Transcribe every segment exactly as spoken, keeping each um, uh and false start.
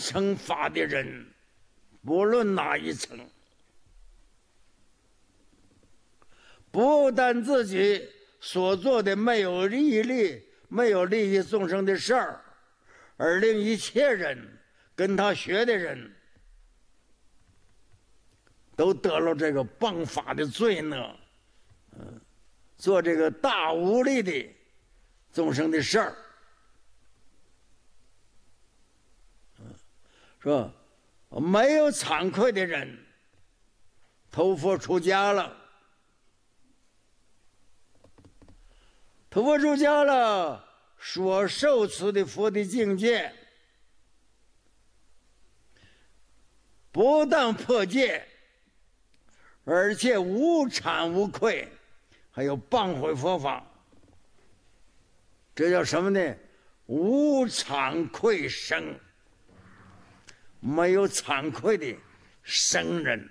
层法的人，不论哪一层，不但自己所做的没有利益、没有利益众生的事儿，而令一切人跟他学的人都得了这个谤法的罪呢。嗯，做这个大无力的众生的事儿，说没有惭愧的人投佛出家了，投佛出家了，所受持的佛的境界不但破戒，而且无惭无愧，还有谤毁佛法，这叫什么呢？无惭愧生，没有惭愧的生人。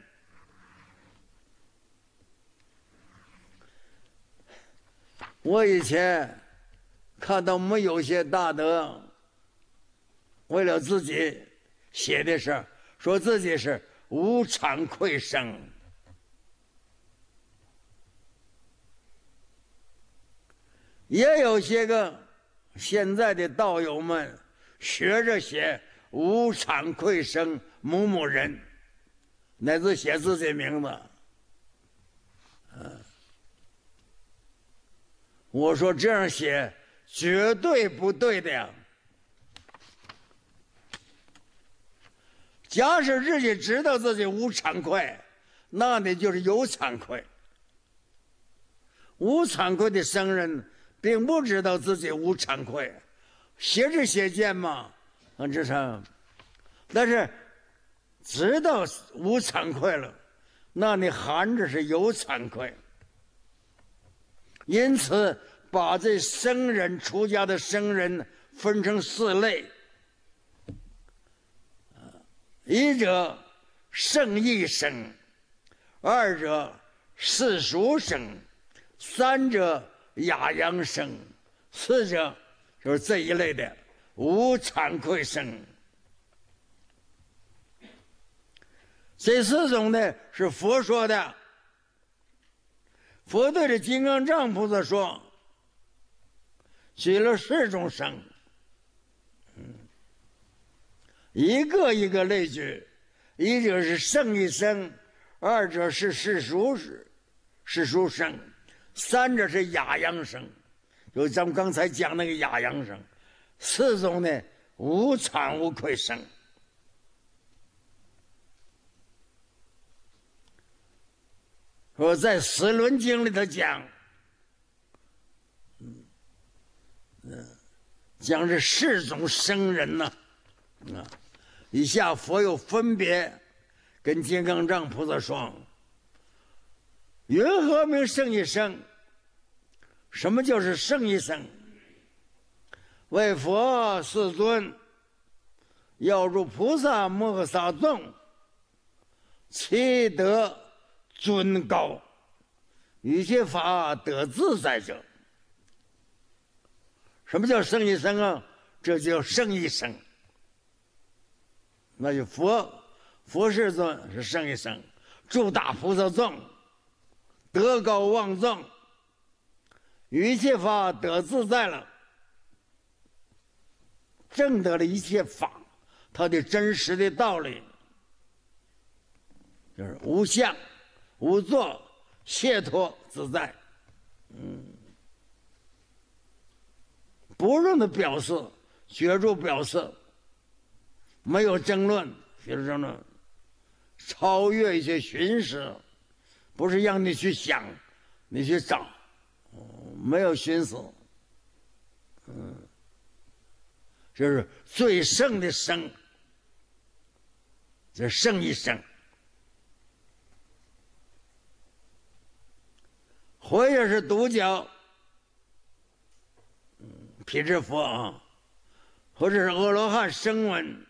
我以前看到我们有些大德为了自己写的是说自己是无惭愧生，也有些个现在的道友们学着写无惭愧生某某人，乃至写自己名字。嗯，我说这样写绝对不对的呀！假使自己知道自己无惭愧，那你就是有惭愧。无惭愧的僧人并不知道自己无惭愧，写是写见嘛，啊，这是，但是知道无惭愧了，那你含着是有惭愧。因此把这僧人出家的僧人分成四类，一者圣义生，二者世俗生，三者雅扬生，四者就是这一类的无惭愧生。这四种呢是佛说的，佛对着金刚藏菩萨说，举了四种生，嗯，一个一个类举，一者是圣义生，二者是世俗世俗生，三者是雅扬生，就咱们刚才讲那个雅扬生，四种呢无惭无愧生。说在《十轮经》里头讲，嗯嗯，讲这四种生人呢，啊，以下佛又分别跟金刚藏菩萨说：云何名圣义生？什么就是圣义生？为佛世尊要入菩萨摩诃萨众，其德尊高，一切法得自在者。什么叫圣义生啊？这叫圣义生。那就佛佛世尊是圣义生，诸大菩萨众德高望重，一切法得自在了，证得了一切法它的真实的道理，就是无相无作，解脱自在。嗯，不用的表示，学术表示，没有争论，学术争论，超越一些寻思，不是让你去想，你去找，没有寻思。嗯，这是最圣的圣，这圣一圣。或者是独角，嗯，辟支佛啊，或者是阿罗汉声闻，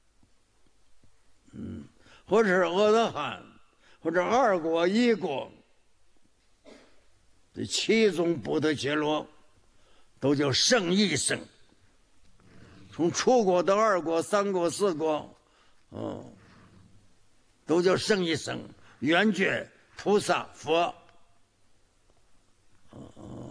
嗯，或者是阿罗汉，或者二果一果，这七种不得伽罗都叫圣义生。 从初果到二果、三果、四果，嗯，都叫圣一生、圆觉、菩萨、佛。嗯，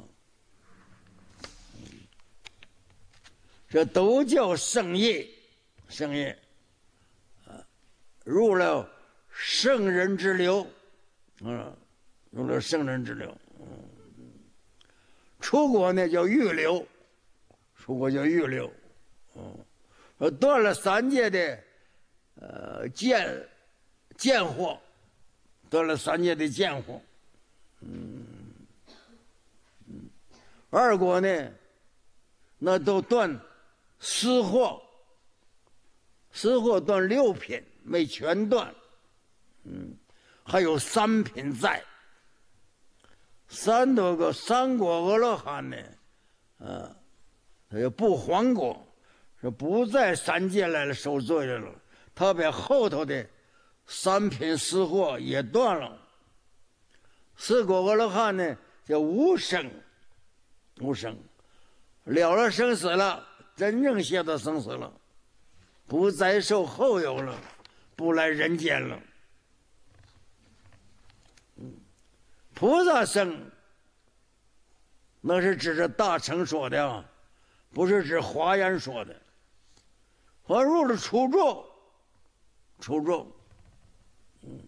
这都叫圣业，圣业，啊，入了圣人之流，嗯，入了圣人之流。嗯，出国呢叫欲流，出国叫欲流。嗯，说断了三界的呃见见惑，断了三界的见惑。嗯嗯，二果呢，那都断私惑，私惑断六品，没全断。嗯，还有三品在。三多个三果阿罗汉呢，啊，他就不还果，是不在三界来了受罪了，他把后头的三品私惑也断了。四果阿罗汉呢叫无生，无生，了了生死了，真正解脱生死了，不再受后有了，不来人间了。菩萨生，那是指着大乘说的啊，不是指华严说的。我入了初住，初住，嗯，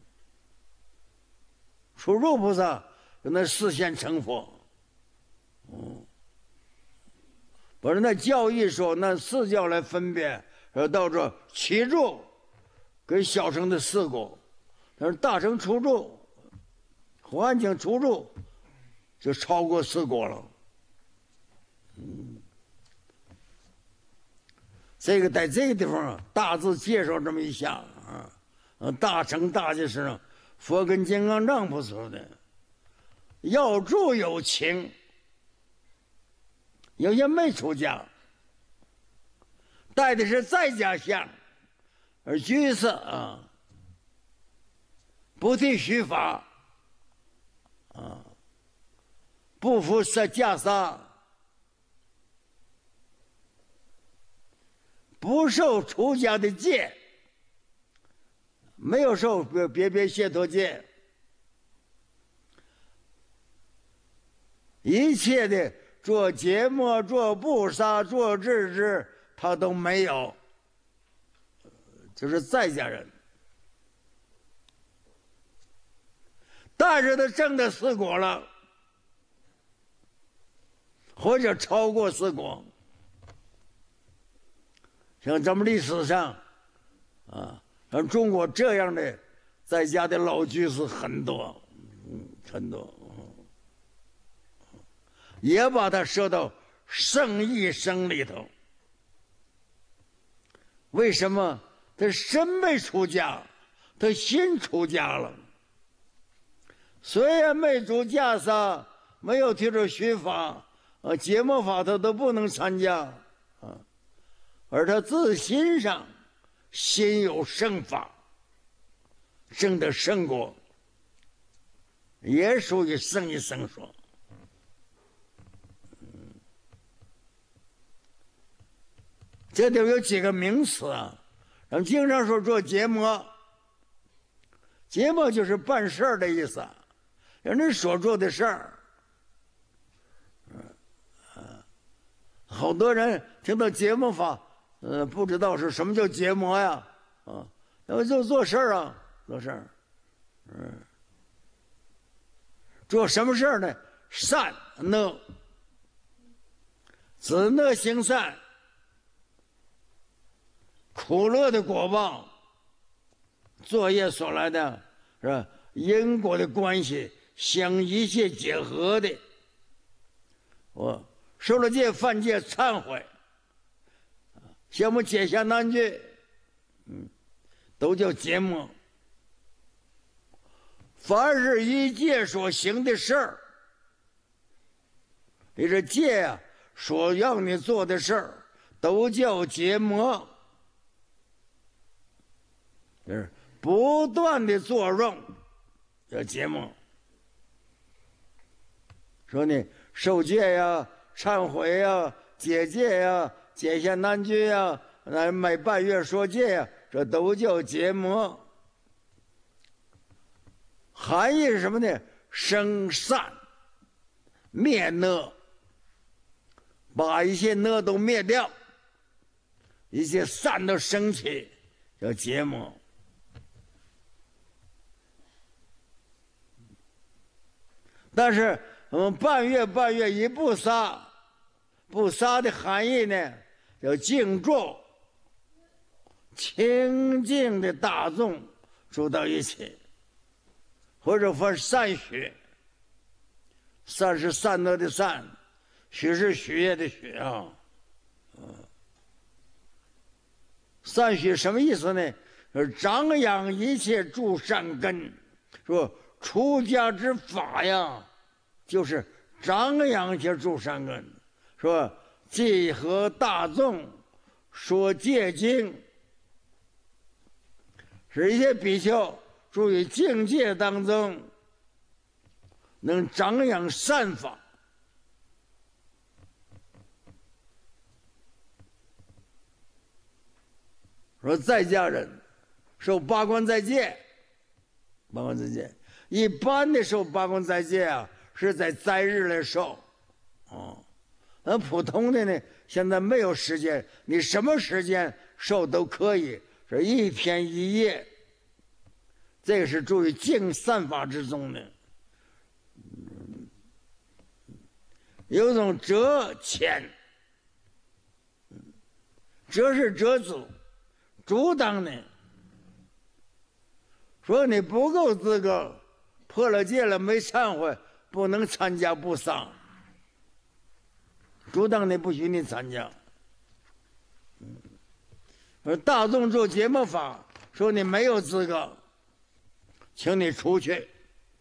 初住菩萨那视线成佛，嗯，不是那教义说那四教来分别，说到这七住跟小乘的四果，但是大乘初住。环境出入就超过四果了，嗯，这个在这个地方啊，大致介绍这么一下啊，大乘大解释上，佛跟金刚藏菩萨说的，要住有情，有些没出家，带的是在家相，而居士啊，不剃须发。啊，不服设袈裟，不受出家的戒，没有受别别解脱戒，一切的做节目、做布萨、做制止，他都没有，就是在家人。但是他证的四果了，或者超过四果。像咱们历史上，啊，像中国这样的在家的老居士很多，嗯，很多，也把他设到圣一生里头。为什么？他身没出家，他心出家了。虽然没住袈裟，没有提出须发，啊，节目法他都不能参加，啊，而他自心上心有圣法，证得圣果，也属于圣一生说。嗯，这里有几个名词啊，咱们经常说做节目，节目就是办事儿的意思。人家所做的事儿，嗯，好多人听到节目法，呃，不知道是什么叫节目呀，啊，然后就做事儿啊，做事儿，嗯，做什么事儿呢？善乐，子乐行善，苦乐的果报，作业所来的是吧？因果的关系。相一切结合的，我受了戒、犯戒、忏悔，项目解下难句，嗯，都叫节目。凡是依戒所行的事儿，你这戒啊所让你做的事儿，都叫节目，就是不断的作用，叫节目。说呢，受戒呀、忏悔呀、解戒呀、 解下难句呀，那每半月说戒呀，这都叫解魔。含义是什么呢？生善，灭恶，把一些恶都灭掉，一些善都升起，叫解魔。但是我们半月半月一不杀，不杀的含义呢，叫静住，清净的大众住到一起，或者说善许。善是善恶的善，许是许愿的许啊。善许什么意思呢？是张扬一切诸善根，说出家之法呀，就是张扬一切诸善根，说既和大众说戒经，使一些比丘住于境界当中，能张扬善法。说在家人受八关斋戒，八关斋戒，一般的受八关斋戒啊，是在斋日来受，哦，那普通的呢，现在没有时间，你什么时间受都可以，是一天一夜，这个是注意净善法之中的。有一种折遣，折是折阻。阻挡呢，说你不够资格，破了戒了没忏悔，不能参加不杀，阻挡你不许你参加。而大众做节目法，说你没有资格，请你出去。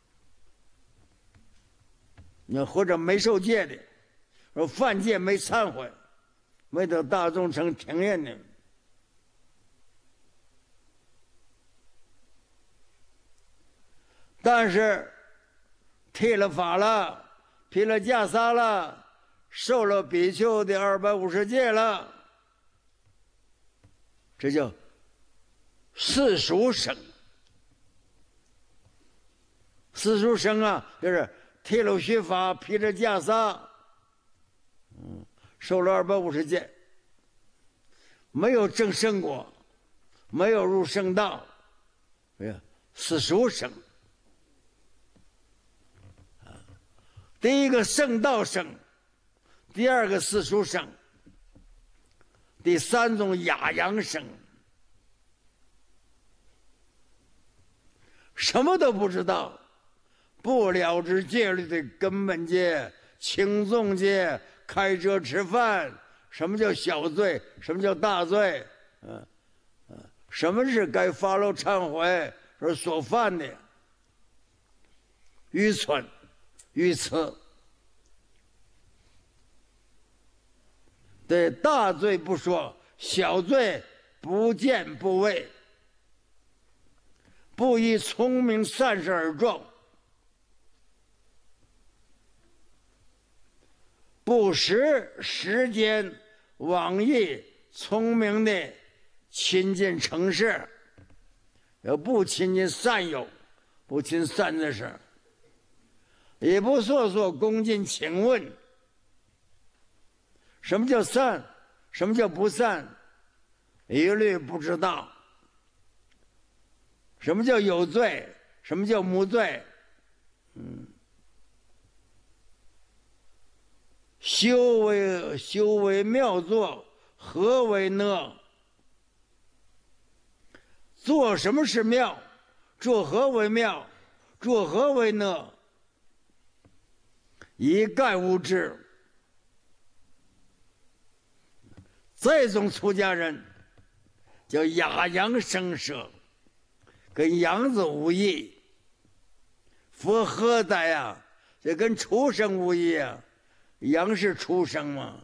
你或者没受戒的，说犯戒没忏悔，没得大众成庭院的。但是剃了发了，披了袈裟了，受了比丘的二百五十戒了，这叫世俗生。世俗生啊，就是剃了须发，披着袈裟，嗯，受了二百五十戒，没有证圣果，没有入圣道，哎呀，世俗生。第一个圣道生，第二个世俗生，第三种雅扬生。什么都不知道，不了知戒律的根本戒、轻重戒、开车吃饭，什么叫小罪，什么叫大罪，嗯嗯，什么是该发露忏悔而所犯的，愚蠢。愚痴，对大罪不说，小罪不见不畏，不以聪明善事而状，不识时间往意聪明的亲近成事，要不亲近善友，不亲善的事，也不说说恭敬请问。什么叫善？什么叫不善？一律不知道。什么叫有罪？什么叫无罪？嗯，修为修为妙作，何为呢？做什么是妙？做何为妙？做何为呢？一概无知。这种出家人叫雅扬声舍，跟羊子无异。佛何在呀？这跟畜生无异啊！羊是畜生嘛？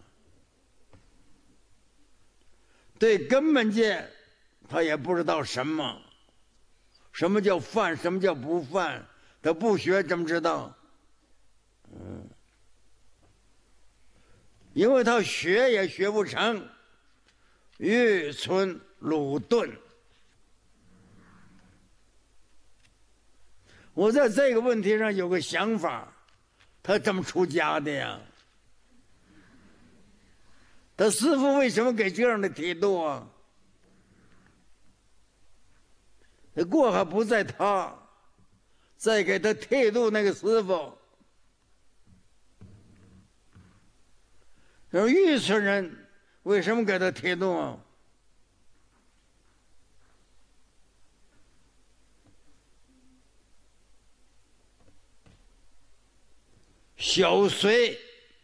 对根本戒，他也不知道什么，什么叫犯，什么叫不犯，他不学怎么知道？嗯，因为他学也学不成， 玉存鲁钝。我在这个问题上有个想法，他怎么出家的呀？他师父为什么给这样的剃度啊？那过还不在他，再给他剃度那个师父，而玉村人为什么给他剃度啊？小随，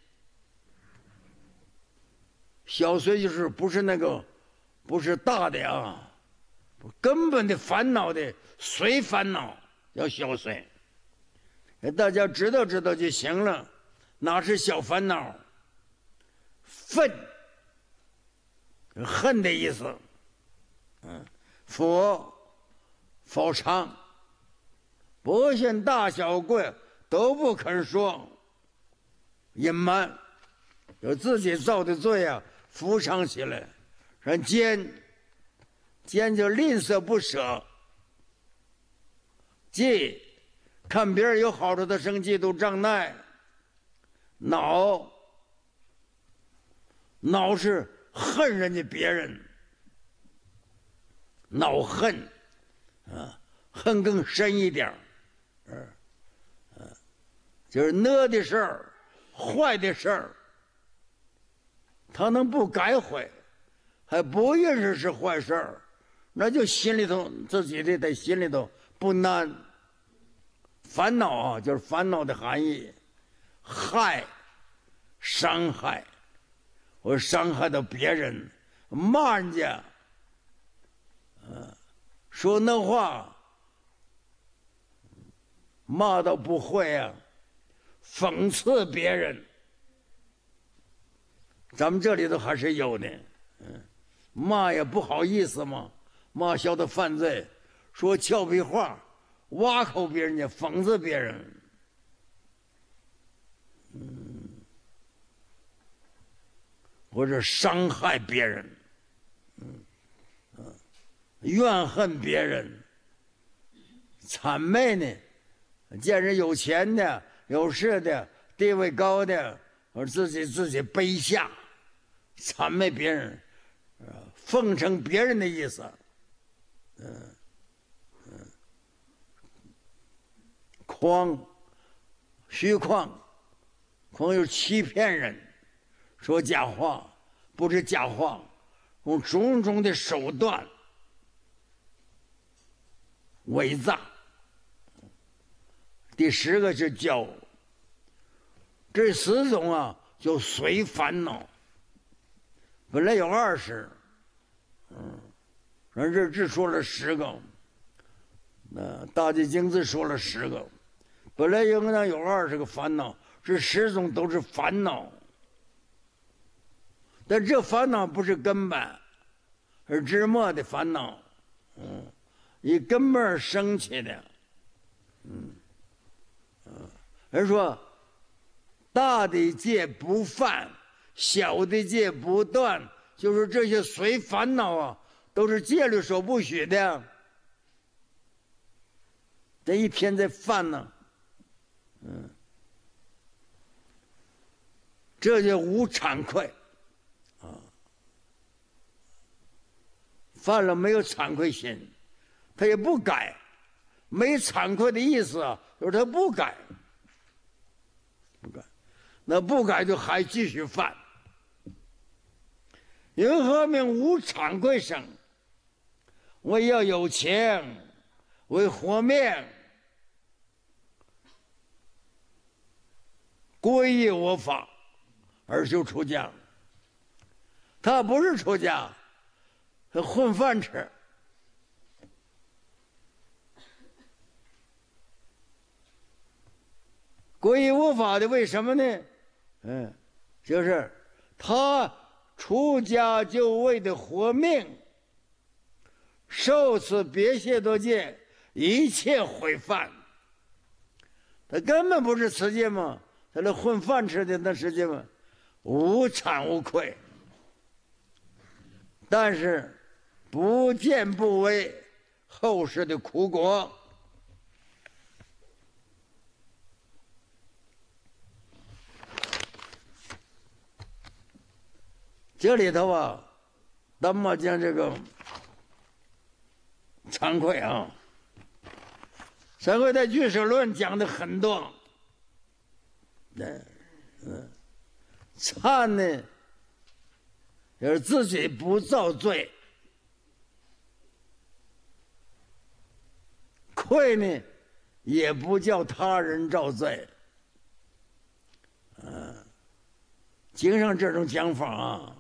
小随就是不是那个，不是大的啊，根本的烦恼的随烦恼要小随，大家知道知道就行了，哪是小烦恼？愤，恨的意思。嗯，佛，佛常，不限大小贵都不肯说。隐瞒，有自己造的罪啊，浮藏起来。人奸，奸就吝啬不舍。忌，看别人有好处的生嫉妒障碍。恼，恼是恨人家别人，恼恨，啊，恨更深一点，啊，啊，就是呢的事儿。坏的事儿，他能不改悔，还不认识是坏事儿，那就心里头自己的在心里头不难。烦恼啊，就是烦恼的含义，害，伤害，我伤害到别人，骂人家，呃，说那话，骂到不会啊。讽刺别人，咱们这里头还是有的，嗯，骂也不好意思嘛，骂小的犯罪，说俏皮话，挖口别人家，讽刺别人，嗯，或者伤害别人，嗯，嗯，怨恨别人，谄媚呢，见人有钱的。有势的，地位高的，而自己自己卑下，谄媚别人，奉承别人的意思，嗯嗯，诳，虚诳，诳就是欺骗人，说假话，不是假话，用种种的手段伪造。第十个是骄，这十种啊就随烦恼。本来有二十，嗯，人这只说了十个，那大地经字说了十个，本来应该有二十个烦恼，这十种都是烦恼。但这烦恼不是根本，是枝末的烦恼，嗯，以根本生起的，嗯。人说，大的戒不犯，小的戒不断，就是这些随烦恼啊，都是戒律所不许的。这一天在犯呢，嗯，这就无惭愧啊，犯了没有惭愧心，他也不改，没惭愧的意思啊，就是他不改。不改，那不改就还继续犯。因何名无惭愧生？为要有钱，为活命，皈依我法，而就出家。他不是出家，他混饭吃。皈依我法的为什么呢？嗯，就是他出家就为的活命，受此别谢多戒，一切毁犯。他根本不是持戒嘛，他那混饭吃的那持戒嘛，无惭无愧， 但是不见不为后世的苦果。这里头啊，咱们讲这个惭愧啊，惭愧在俱舍论讲的很多。嗯嗯，惭呢，就是自己不造罪；愧呢，也不叫他人造罪。嗯，经上这种讲法啊。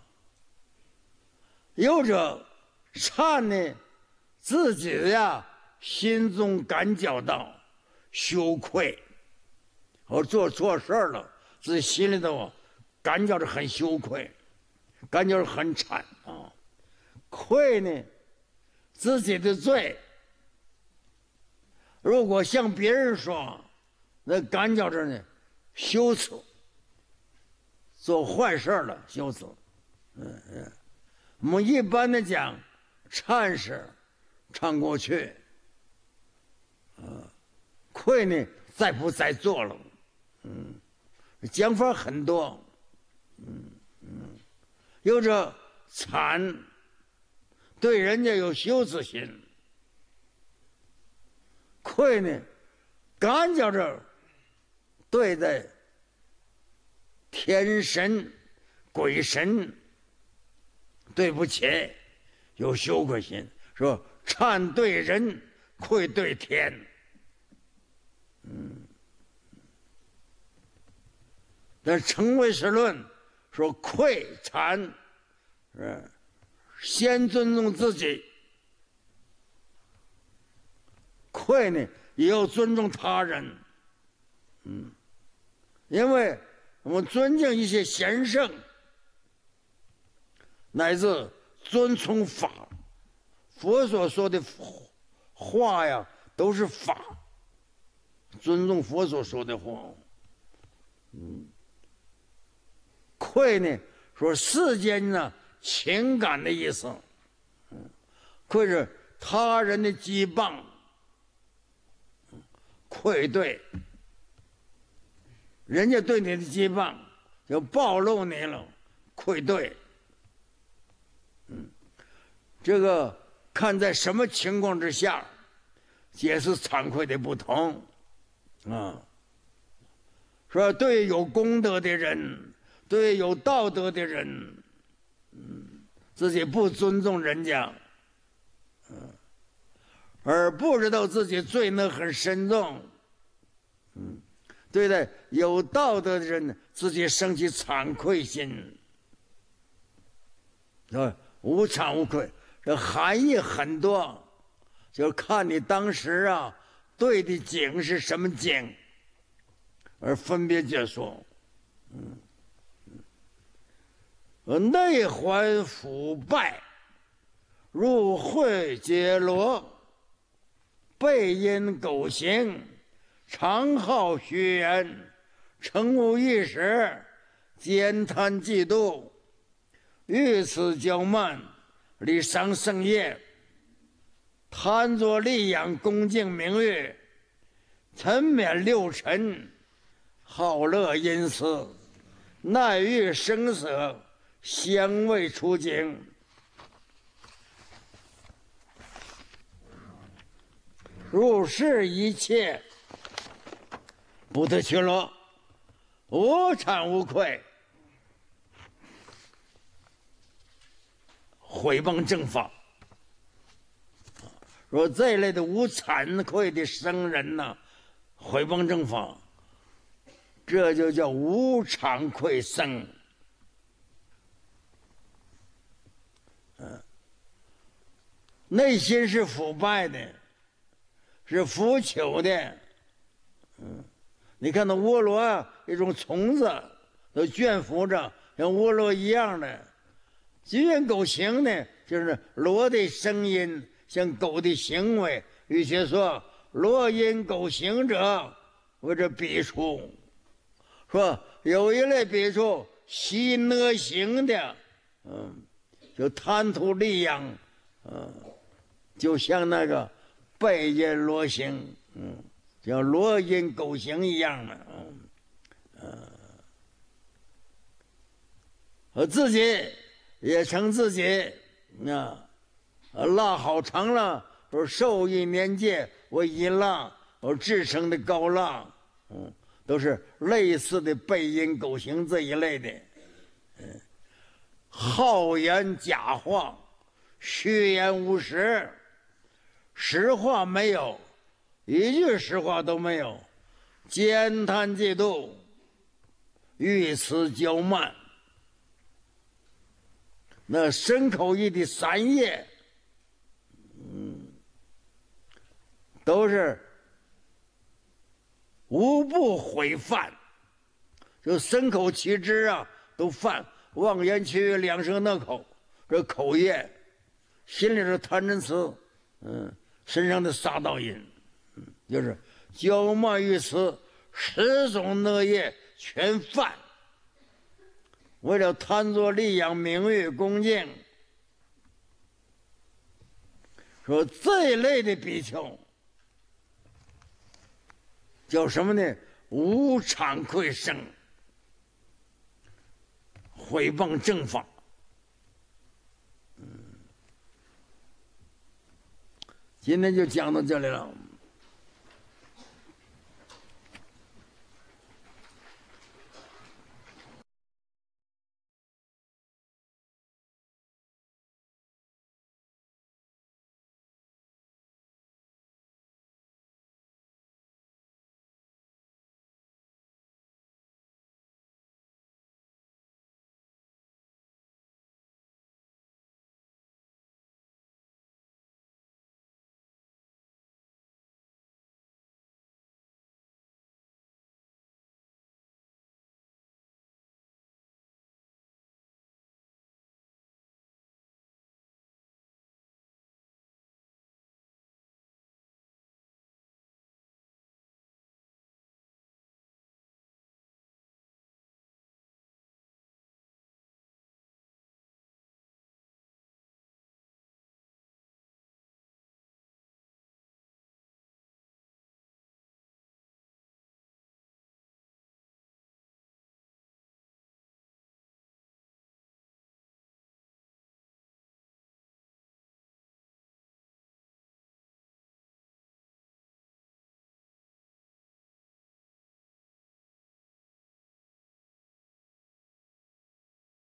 有者惭呢，自己呀心中感觉到羞愧，我做错事了，自己心里头感觉着很羞愧，感觉着很惨啊。愧呢，自己的罪，如果向别人说，那感觉着呢羞耻，做坏事了羞耻。嗯嗯。我们一般的讲，惭是唱过去，啊，愧呢再不再做了，嗯，讲法很多，嗯嗯，有着惭，对人家有羞耻心；愧呢，感觉着对待天神、鬼神。对不起，有羞愧心，说惭对人，愧对天。嗯，但成唯识论说愧惭，是先尊重自己，愧呢也要尊重他人。嗯，因为我们尊敬一些贤圣。乃至遵从法，佛所说的话呀，都是法。尊重佛所说的话。嗯，愧呢，说世间呢情感的意思。嗯，愧是他人的羁绊，愧对人家对你的羁绊，就暴露你了，愧对。嗯，这个看在什么情况之下，解释惭愧的不同啊。说对有功德的人，对有道德的人，嗯，自己不尊重人家，嗯，而不知道自己罪恶很深重，嗯，对待有道德的人，自己生起惭愧心，啊。无惭无愧，这含义很多，就看你当时啊对的景是什么景，而分别解说。嗯，内环腐败，入秽揭罗，背因苟行，常好虚言，诚无一时，兼贪嫉妒。遇此骄慢，礼伤圣业，贪着利养恭敬名誉，沉湎六尘，好乐因私，耐遇声色，香味出境。入世一切，不得去乐，无惭无愧。毁谤正法，说这一类的无惭愧的僧人呢，毁谤正法，这就叫无惭愧僧。嗯，内心是腐败的，是腐朽的。嗯，你看那倭罗啊，一种虫子都圈服着，像倭罗一样的。鸡言狗行呢，就是罗的声音，像狗的行为。与其说罗因狗行者，为这比处，说有一类比处习呢行的，嗯， 就贪图利养，嗯，就像那个背阴罗行，嗯，像罗阴狗行一样的，嗯，呃，我自己也称自己啊，拉好长了，说受益年届为阴浪，我制成的高浪，嗯，都是类似的背阴狗行这一类的，嗯，好言假话，虚言无实，实话没有，一句实话都没有，兼贪嫉妒，遇此骄慢。那身口意的三业，嗯，都是无不毁犯，就身口七支啊，都犯妄言绮语，两舌讷口，这口业，心里是贪嗔痴，嗯，身上的杀盗淫，嗯，就是骄慢于此，十种恶业全犯。为了贪作利养名誉恭敬，说这一类的比丘叫什么呢？无惭愧生，毁谤正法。嗯，今天就讲到这里了。